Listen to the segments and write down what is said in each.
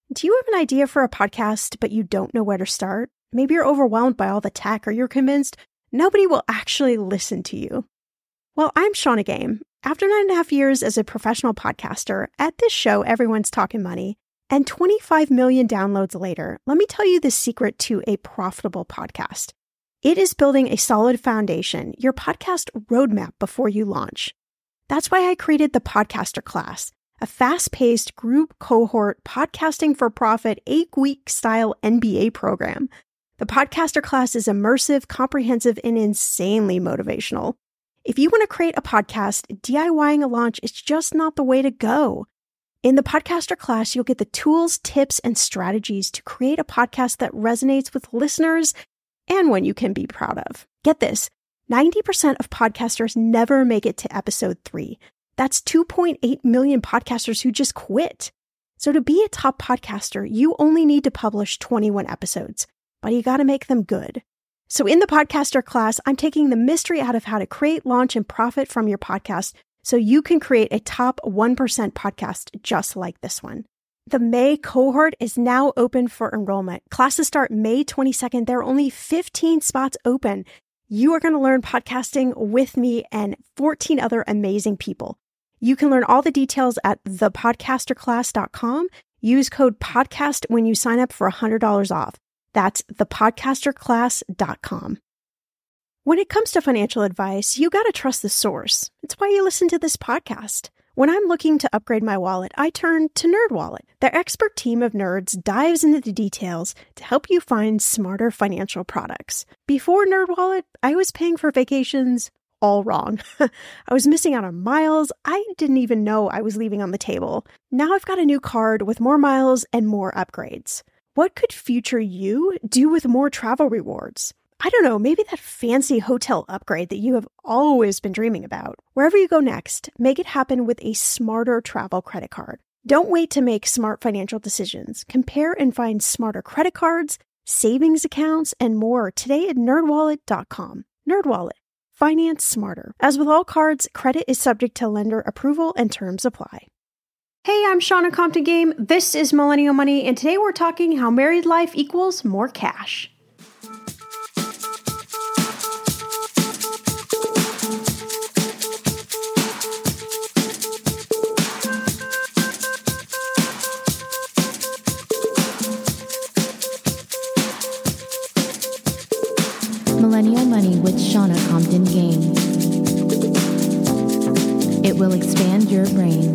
Do you have an idea for a podcast, but you don't know where to start? Maybe you're overwhelmed by all the tech, or you're convinced nobody will actually listen to you. Well, I'm Shannah Game. After 9.5 years as a professional podcaster, at this show, everyone's talking money, and 25 million downloads later, let me tell you the secret to a profitable podcast. It is building a solid foundation, your podcast roadmap before you launch. That's why I created the Podcaster Class, a fast-paced group cohort podcasting for profit 8-week style MBA program. The Podcaster Class is immersive, comprehensive, and insanely motivational. If you want to create a podcast, DIYing a launch is just not the way to go. In the Podcaster Class, you'll get the tools, tips, and strategies to create a podcast that resonates with listeners and one you can be proud of. Get this, 90% of podcasters never make it to episode 3. That's 2.8 million podcasters who just quit. So to be a top podcaster, you only need to publish 21 episodes, but you got to make them good. So in the Podcaster Class, I'm taking the mystery out of how to create, launch, and profit from your podcast so you can create a top 1% podcast just like this one. The May cohort is now open for enrollment. Classes start May 22nd. There are only 15 spots open. You are going to learn podcasting with me and 14 other amazing people. You can learn all the details at thepodcasterclass.com. Use code PODCAST when you sign up for $100 off. That's thepodcasterclass.com. When it comes to financial advice, you got to trust the source. It's why you listen to this podcast. When I'm looking to upgrade my wallet, I turn to NerdWallet. Their expert team of nerds dives into the details to help you find smarter financial products. Before NerdWallet, I was paying for vacations all wrong. I was missing out on miles I didn't even know I was leaving on the table. Now I've got a new card with more miles and more upgrades. What could future you do with more travel rewards? I don't know, maybe that fancy hotel upgrade that you have always been dreaming about. Wherever you go next, make it happen with a smarter travel credit card. Don't wait to make smart financial decisions. Compare and find smarter credit cards, savings accounts, and more today at nerdwallet.com. NerdWallet. Finance smarter. As with all cards, credit is subject to lender approval and terms apply. Hey, I'm Shannah Compton Game. This is Millennial Money, and today we're talking how married life equals more cash. Millennial Money with Shannah Compton Game. It will expand your brain.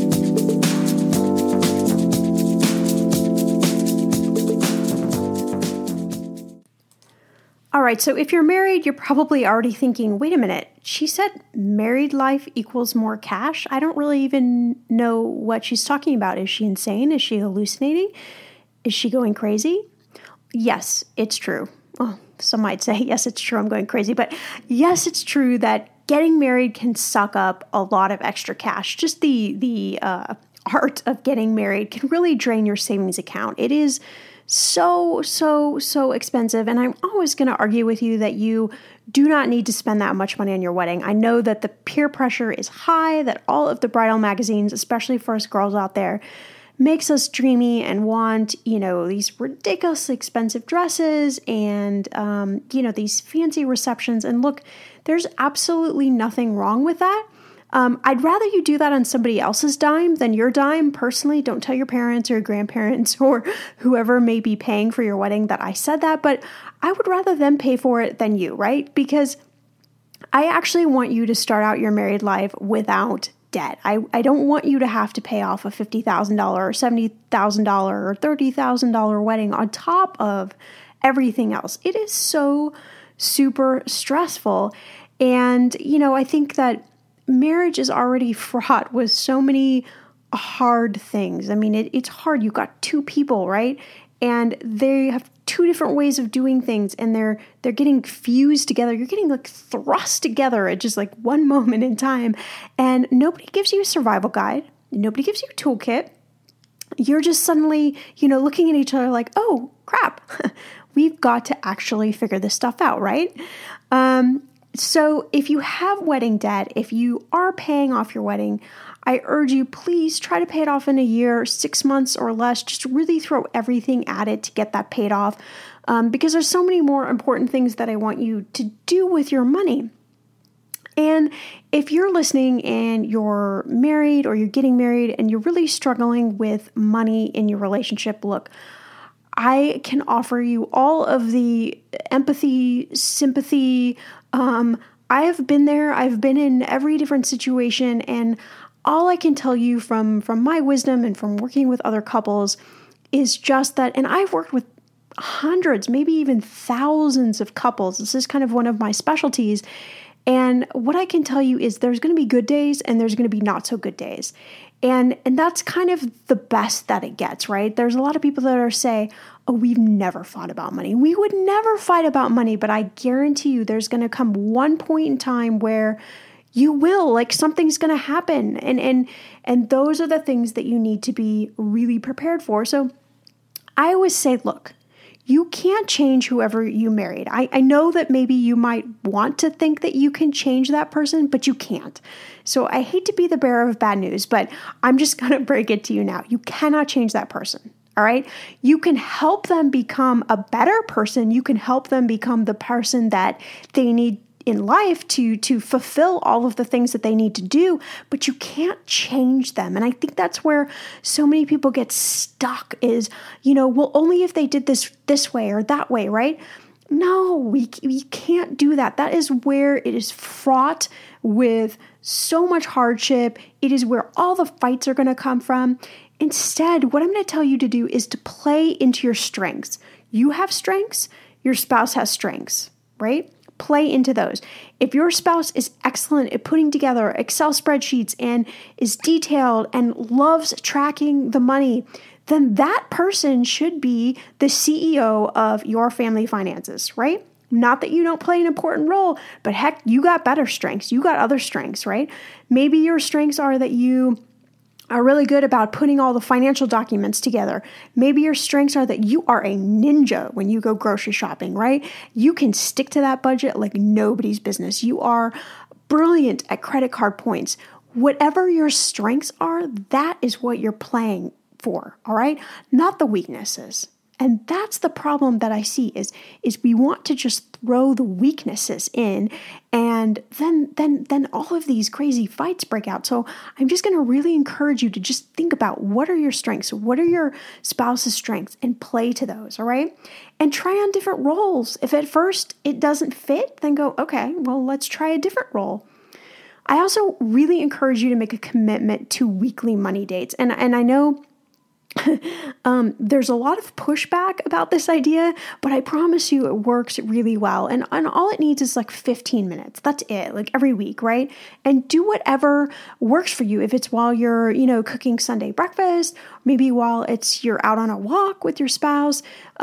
All right, so if you're married, you're probably already thinking, wait a minute, she said married life equals more cash? I don't really even know what she's talking about. Is she insane? Is she hallucinating? Is she going crazy? Yes, it's true. Well, some might say, yes, it's true, I'm going crazy. But yes, it's true that getting married can suck up a lot of extra cash. Just the art of getting married can really drain your savings account. It is so expensive. And I'm always going to argue with you that you do not need to spend that much money on your wedding. I know that the peer pressure is high, that all of the bridal magazines, especially for us girls out there, makes us dreamy and want, these ridiculously expensive dresses and, these fancy receptions. And look, there's absolutely nothing wrong with that. I'd rather you do that on somebody else's dime than your dime. Personally, don't tell your parents or your grandparents or whoever may be paying for your wedding that I said that, but I would rather them pay for it than you, right? Because I actually want you to start out your married life without debt. I don't want you to have to pay off a $50,000 or $70,000 or $30,000 wedding on top of everything else. It is so super stressful. And, I think that marriage is already fraught with so many hard things. I mean, it's hard. You've got two people, right? And they have two different ways of doing things, and they're getting fused together. You're getting thrust together at just one moment in time, and nobody gives you a survival guide. Nobody gives you a toolkit. You're just suddenly, looking at each other like, oh, crap. We've got to actually figure this stuff out, right? So if you have wedding debt, if you are paying off your wedding, I urge you, please try to pay it off in a year, 6 months or less. Just really throw everything at it to get that paid off, because there's so many more important things that I want you to do with your money. And if you're listening and you're married or you're getting married and you're really struggling with money in your relationship, look, I can offer you all of the empathy, sympathy. I have been there. I've been in every different situation, and all I can tell you from my wisdom and from working with other couples is just that, and I've worked with hundreds, maybe even thousands of couples. This is kind of one of my specialties. And what I can tell you is there's going to be good days and there's going to be not so good days. And that's kind of the best that it gets, right? There's a lot of people that say, oh, we've never fought about money. We would never fight about money, but I guarantee you there's going to come one point in time where you will, like something's going to happen. And those are the things that you need to be really prepared for. So I always say, look, you can't change whoever you married. I know that maybe you might want to think that you can change that person, but you can't. So I hate to be the bearer of bad news, but I'm just going to break it to you now. You cannot change that person. All right. You can help them become a better person. You can help them become the person that they need in life to fulfill all of the things that they need to do, but you can't change them. And I think that's where so many people get stuck is, well, only if they did this way or that way, right? No, we can't do that. That is where it is fraught with so much hardship. It is where all the fights are going to come from. Instead, what I'm going to tell you to do is to play into your strengths. You have strengths, your spouse has strengths, right? Play into those. If your spouse is excellent at putting together Excel spreadsheets and is detailed and loves tracking the money, then that person should be the CEO of your family finances, right? Not that you don't play an important role, but heck, you got better strengths. You got other strengths, right? Maybe your strengths are that you are really good about putting all the financial documents together. Maybe your strengths are that you are a ninja when you go grocery shopping, right? You can stick to that budget like nobody's business. You are brilliant at credit card points. Whatever your strengths are, that is what you're playing for, all right? Not the weaknesses. And that's the problem that I see is we want to just throw the weaknesses in, and then all of these crazy fights break out. So I'm just going to really encourage you to just think about what are your strengths, what are your spouse's strengths, and play to those, all right? And try on different roles. If at first it doesn't fit, then go, okay, well, let's try a different role. I also really encourage you to make a commitment to weekly money dates. And I know there's a lot of pushback about this idea, but I promise you it works really well. And all it needs is like 15 minutes. That's it, like every week, right? And do whatever works for you. If it's while you're, cooking Sunday breakfast, maybe while you're out on a walk with your spouse,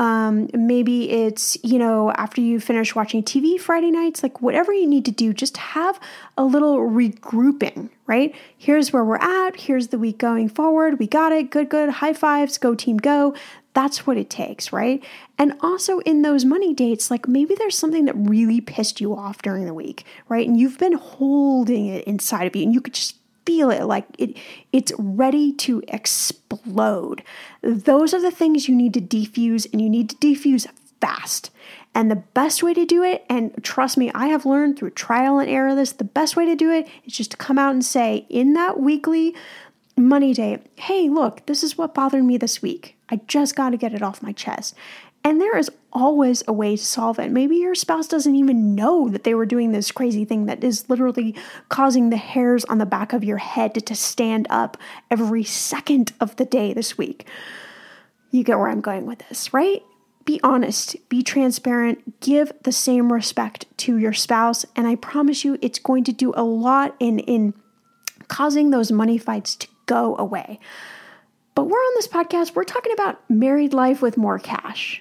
maybe it's, after you finish watching TV Friday nights, like whatever you need to do, just have a little regrouping, right? Here's where we're at. Here's the week going forward. We got it. Good. High fives. Go team go. That's what it takes, right? And also in those money dates, like maybe there's something that really pissed you off during the week, right? And you've been holding it inside of you and you could just feel it like it's ready to explode. Those are the things you need to defuse, and you need to defuse fast. And the best way to do it, and trust me, I have learned through trial and error the best way to do it is just to come out and say in that weekly money day, hey, look, this is what bothered me this week. I just got to get it off my chest. And there is always a way to solve it. Maybe your spouse doesn't even know that they were doing this crazy thing that is literally causing the hairs on the back of your head to stand up every second of the day this week. You get where I'm going with this, right? Be honest, be transparent, give the same respect to your spouse, and I promise you it's going to do a lot in causing those money fights to go away. But we're on this podcast, we're talking about married life with more cash.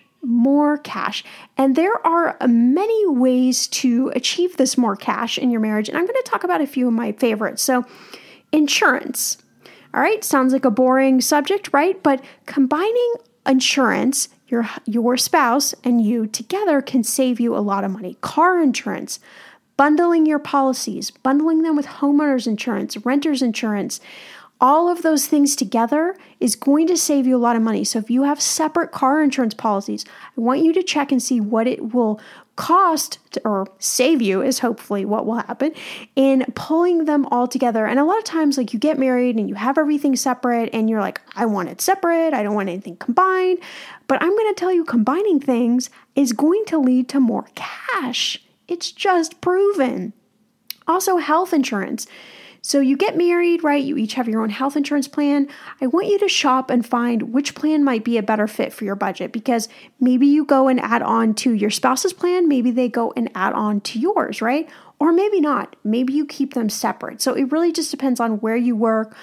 And there are many ways to achieve this more cash in your marriage, and I'm going to talk about a few of my favorites. So, insurance. All right, sounds like a boring subject, right? But combining insurance, your spouse and you together can save you a lot of money. Car insurance, bundling your policies, bundling them with homeowners insurance, renters insurance, all of those things together is going to save you a lot of money. So if you have separate car insurance policies, I want you to check and see what it will cost or save you is hopefully what will happen in pulling them all together. And a lot of times, like, you get married and you have everything separate and you're like, I want it separate. I don't want anything combined. But I'm going to tell you, combining things is going to lead to more cash. It's just proven. Also, health insurance. So you get married, right? You each have your own health insurance plan. I want you to shop and find which plan might be a better fit for your budget, because maybe you go and add on to your spouse's plan. Maybe they go and add on to yours, right? Or maybe not. Maybe you keep them separate. So it really just depends on where you work.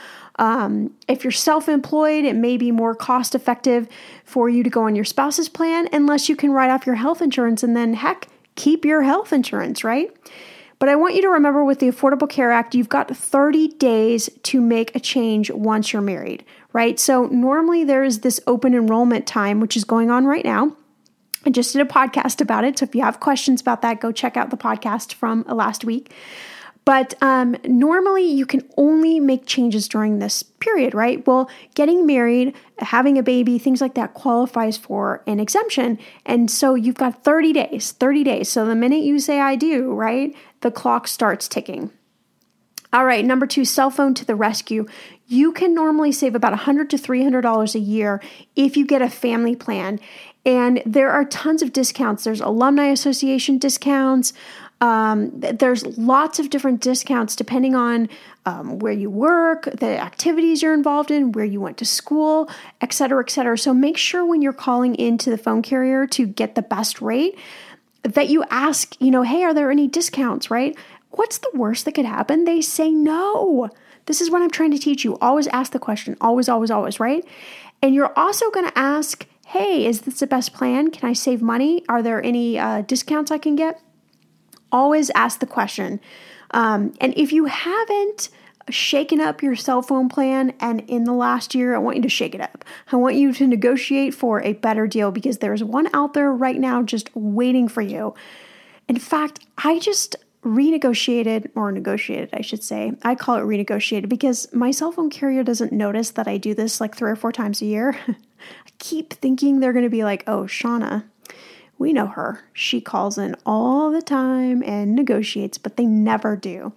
If you're self-employed, it may be more cost effective for you to go on your spouse's plan, unless you can write off your health insurance and then, heck, keep your health insurance, right? But I want you to remember, with the Affordable Care Act, you've got 30 days to make a change once you're married, right? So normally there is this open enrollment time, which is going on right now. I just did a podcast about it. So if you have questions about that, go check out the podcast from last week. But normally you can only make changes during this period, right? Well, getting married, having a baby, things like that qualifies for an exemption. And so you've got 30 days. So the minute you say I do, right, the clock starts ticking. All right, number 2, cell phone to the rescue. You can normally save about $100 to $300 a year if you get a family plan. And there are tons of discounts. There's alumni association discounts. There's lots of different discounts depending on where you work, the activities you're involved in, where you went to school, et cetera, et cetera. So make sure when you're calling into the phone carrier to get the best rate that you ask, hey, are there any discounts, right? What's the worst that could happen? They say no. This is what I'm trying to teach you. Always ask the question. Always, always, always, right? And you're also going to ask, hey, is this the best plan? Can I save money? Are there any discounts I can get? Always ask the question. And if you haven't shaken up your cell phone plan, and in the last year, I want you to shake it up. I want you to negotiate for a better deal, because there's one out there right now just waiting for you. In fact, I just negotiated, I should say. I call it renegotiated because my cell phone carrier doesn't notice that I do this like 3 or 4 times a year. I keep thinking they're going to be like, oh, Shauna, we know her. She calls in all the time and negotiates, but they never do.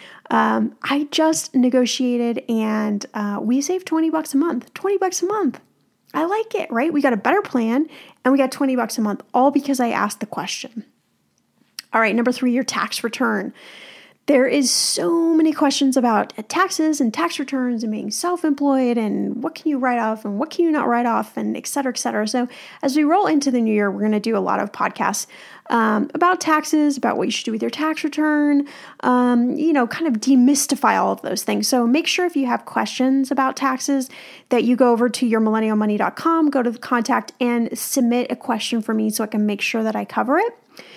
I just negotiated and we saved $20 a month. $20 a month. I like it, right? We got a better plan and we got $20 a month, all because I asked the question. All right, number 3, your tax return. There is so many questions about taxes and tax returns and being self-employed and what can you write off and what can you not write off and et cetera, et cetera. So as we roll into the new year, we're going to do a lot of podcasts about taxes, about what you should do with your tax return, kind of demystify all of those things. So make sure if you have questions about taxes that you go over to yourmillennialmoney.com, go to the contact and submit a question for me so I can make sure that I cover it.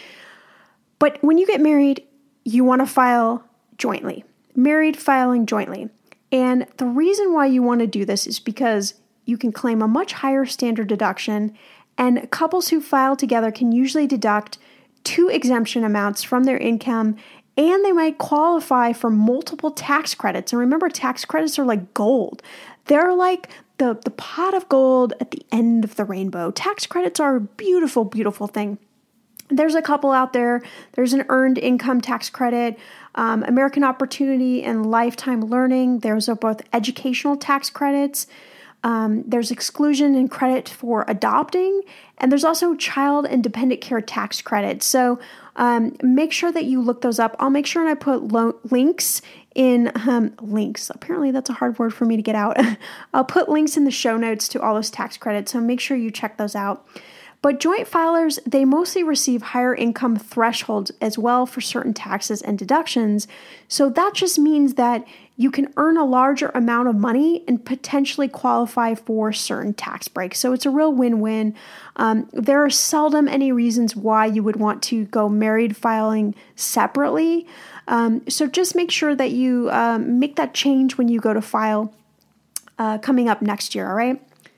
But when you get married, you want to file jointly. Married filing jointly. And the reason why you want to do this is because you can claim a much higher standard deduction, and couples who file together can usually deduct 2 exemption amounts from their income, and they might qualify for multiple tax credits. And remember, tax credits are like gold. They're like the pot of gold at the end of the rainbow. Tax credits are a beautiful, beautiful thing. There's a couple out there. There's an earned income tax credit, American Opportunity and Lifetime Learning. There's both educational tax credits. There's exclusion and credit for adopting, and there's also child and dependent care tax credit. So make sure that you look those up. I'll make sure and I put links in links. Apparently that's a hard word for me to get out. I'll put links in the show notes to all those tax credits, so make sure you check those out. But joint filers, they mostly receive higher income thresholds as well for certain taxes and deductions. So that just means that you can earn a larger amount of money and potentially qualify for certain tax breaks. So it's a real win-win. There are seldom any reasons why you would want to go married filing separately. So just make sure that you make that change when you go to file coming up next year, all right?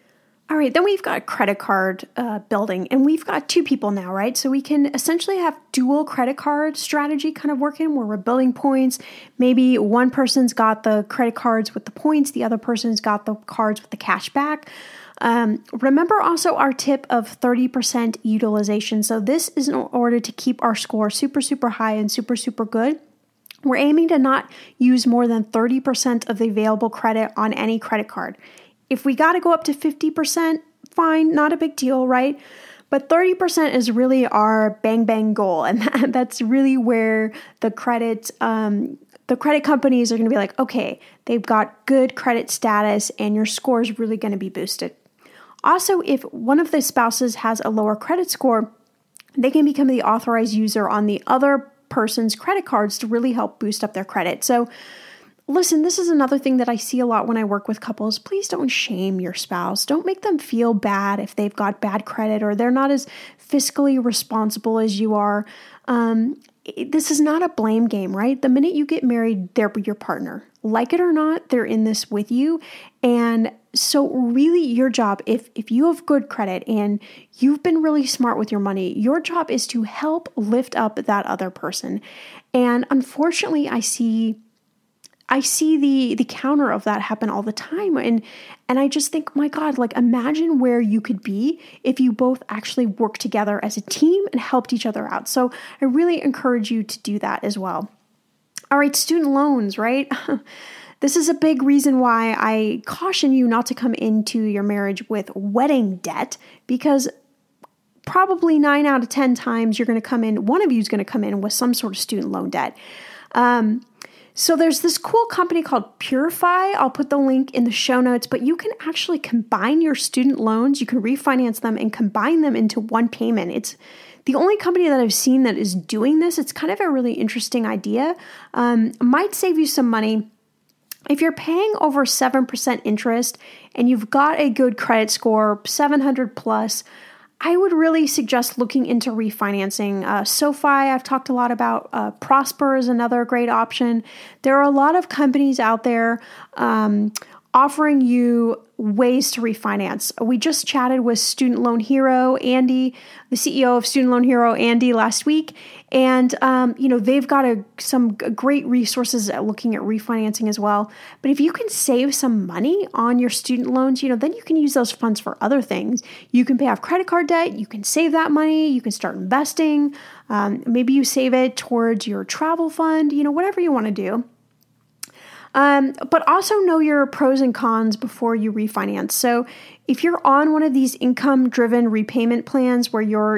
All right, then we've got credit card building, and we've got two people now, right? So we can essentially have dual credit card strategy kind of working where we're building points. Maybe one person's got the credit cards with the points, the other person's got the cards with the cash back. Remember also our tip of 30% utilization. So this is in order to keep our score super, super high and super, super good. We're aiming to not use more than 30% of the available credit on any credit card. If we got to go up to 50%, fine, not a big deal, right? But 30% is really our bang bang goal. And that's really where the credit companies are going to be like, okay, they've got good credit status and your score is really going to be boosted. Also, if one of the spouses has a lower credit score, they can become the authorized user on the other person's credit cards to really help boost up their credit. So listen, this is another thing that I see a lot when I work with couples. Please don't shame your spouse. Don't make them feel bad if they've got bad credit or they're not as fiscally responsible as you are. This is not a blame game, right? The minute you get married, they're your partner. Like it or not, they're in this with you. And so really your job, if you have good credit and you've been really smart with your money, your job is to help lift up that other person. And unfortunately, I see the counter of that happen all the time. And I just think, my God, like imagine where you could be if you both actually worked together as a team and helped each other out. So I really encourage you to do that as well. All right, student loans, right? This is a big reason why I caution you not to come into your marriage with wedding debt, because probably 9 out of 10 times one of you is going to come in with some sort of student loan debt. So there's this cool company called Purify. I'll put the link in the show notes, but you can actually combine your student loans. You can refinance them and combine them into one payment. It's the only company that I've seen that is doing this. It's kind of a really interesting idea. Might save you some money. If you're paying over 7% interest and you've got a good credit score, 700 plus, I would really suggest looking into refinancing. SoFi, I've talked a lot about. Prosper is another great option. There are a lot of companies out there offering you ways to refinance. We just chatted with Student Loan Hero, Andy, the CEO of Student Loan Hero, Andy, last week. And, they've got some great resources at looking at refinancing as well. But if you can save some money on your student loans, then you can use those funds for other things. You can pay off credit card debt. You can save that money. You can start investing. Maybe you save it towards your travel fund, whatever you want to do. But also know your pros and cons before you refinance. So if you're on one of these income-driven repayment plans where you're,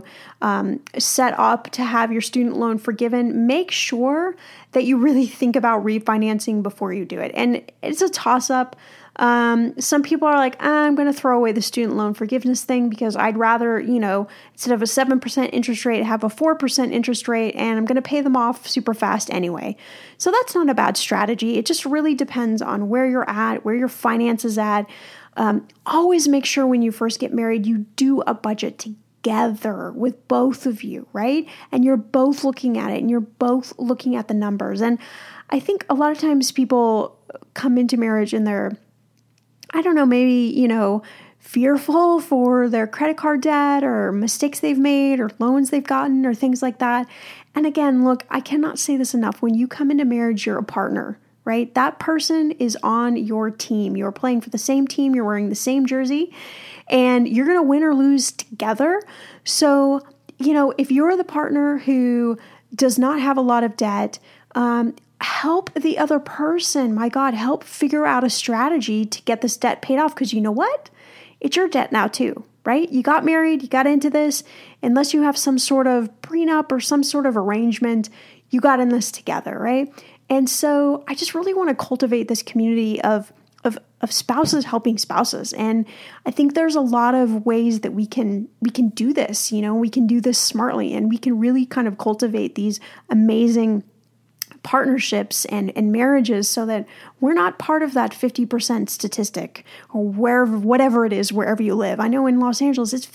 set up to have your student loan forgiven, make sure that you really think about refinancing before you do it. And it's a toss-up. Some people are like, I'm going to throw away the student loan forgiveness thing because I'd rather, instead of a 7% interest rate, have a 4% interest rate, and I'm going to pay them off super fast anyway. So that's not a bad strategy. It just really depends on where you're at, where your finances at. Always make sure when you first get married, you do a budget together with both of you, right? And you're both looking at it and you're both looking at the numbers. And I think a lot of times people come into marriage and they're, maybe, fearful for their credit card debt or mistakes they've made or loans they've gotten or things like that. And again, look, I cannot say this enough. When you come into marriage, you're a partner, right? That person is on your team. You're playing for the same team. You're wearing the same jersey and you're going to win or lose together. So, if you're the partner who does not have a lot of debt, help the other person. My God, help figure out a strategy to get this debt paid off. Because you know what? It's your debt now too, right? You got married, you got into this. Unless you have some sort of prenup or some sort of arrangement, you got in this together, right? And so I just really want to cultivate this community of spouses helping spouses. And I think there's a lot of ways that we can do this. We can do this smartly and we can really kind of cultivate these amazing partnerships and marriages so that we're not part of that 50% statistic or whatever it is, wherever you live. I know in Los Angeles, it's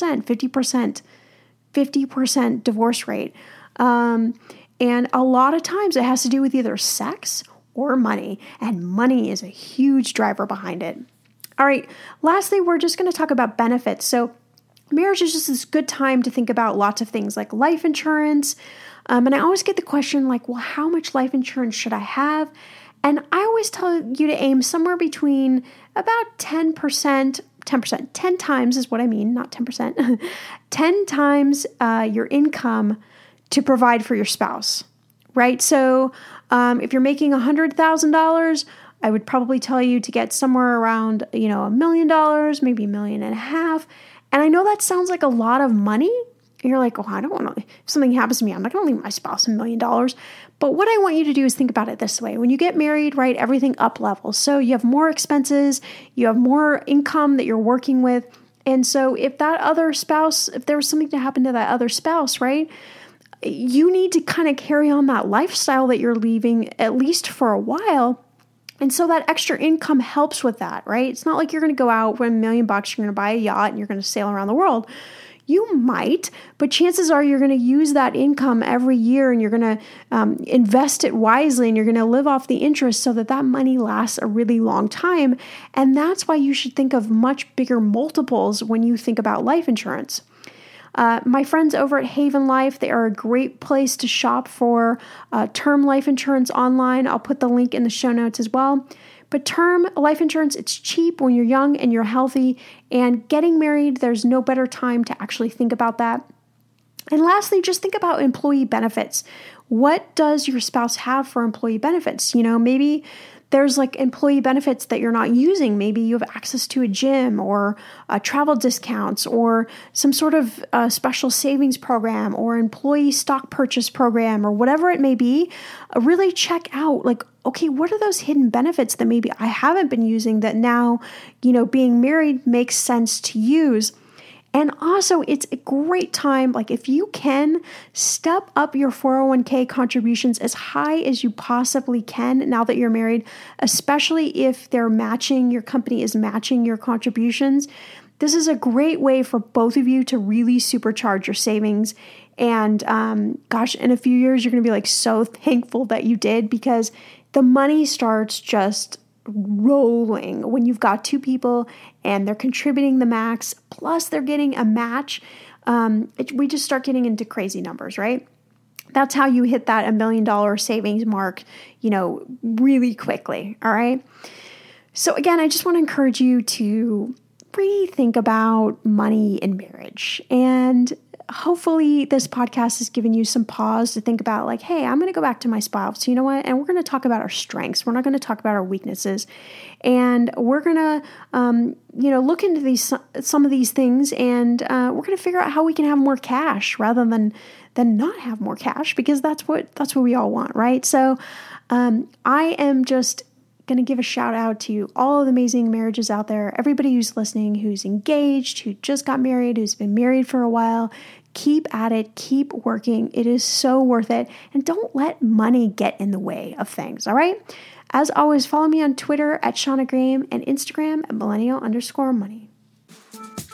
50% divorce rate. And a lot of times it has to do with either sex or money, and money is a huge driver behind it. All right. Lastly, we're just going to talk about benefits. So marriage is just this good time to think about lots of things like life insurance. And I always get the question like, well, how much life insurance should I have? And I always tell you to aim somewhere between about 10%, 10 times is what I mean, not 10%, 10 times your income to provide for your spouse, right? So if you're making $100,000, I would probably tell you to get somewhere around, $1 million, maybe $1.5 million. And I know that sounds like a lot of money. You're like, oh, I don't want to, if something happens to me, I'm not going to leave my spouse $1 million. But what I want you to do is think about it this way. When you get married, right, everything up levels. So you have more expenses, you have more income that you're working with. And so if that other spouse, if there was something to happen to that other spouse, right, you need to kind of carry on that lifestyle that you're leaving at least for a while. And so that extra income helps with that, right? It's not like you're going to go out with $1 million, you're going to buy a yacht and you're going to sail around the world. You might, but chances are you're going to use that income every year and you're going to invest it wisely and you're going to live off the interest so that that money lasts a really long time. And that's why you should think of much bigger multiples when you think about life insurance. My friends over at Haven Life, they are a great place to shop for term life insurance online. I'll put the link in the show notes as well. But term life insurance, it's cheap when you're young and you're healthy. And getting married, there's no better time to actually think about that. And lastly, just think about employee benefits. What does your spouse have for employee benefits? Maybe there's like employee benefits that you're not using. Maybe you have access to a gym or travel discounts or some sort of special savings program or employee stock purchase program or whatever it may be. Really check out like, okay, what are those hidden benefits that maybe I haven't been using that now, being married makes sense to use. And also, it's a great time, like if you can, step up your 401k contributions as high as you possibly can now that you're married, especially if your company is matching your contributions. This is a great way for both of you to really supercharge your savings. And in a few years, you're going to be like so thankful that you did, because the money starts just rolling when you've got two people and they're contributing the max, plus they're getting a match. We just start getting into crazy numbers, right? That's how you hit that $1 million savings mark, really quickly. All right. So again, I just want to encourage you to rethink about money in marriage. And hopefully this podcast has given you some pause to think about like, hey, I'm going to go back to my spouse. You know what? And we're going to talk about our strengths. We're not going to talk about our weaknesses. And we're going to, look into some of these things, and we're going to figure out how we can have more cash rather than not have more cash, because that's what we all want, right? So I am just going to give a shout out to all of the amazing marriages out there, everybody who's listening, who's engaged, who just got married, who's been married for a while. Keep at it, keep working. It is so worth it. And don't let money get in the way of things, all right? As always, follow me on Twitter at Shauna Graham and Instagram at millennial_money.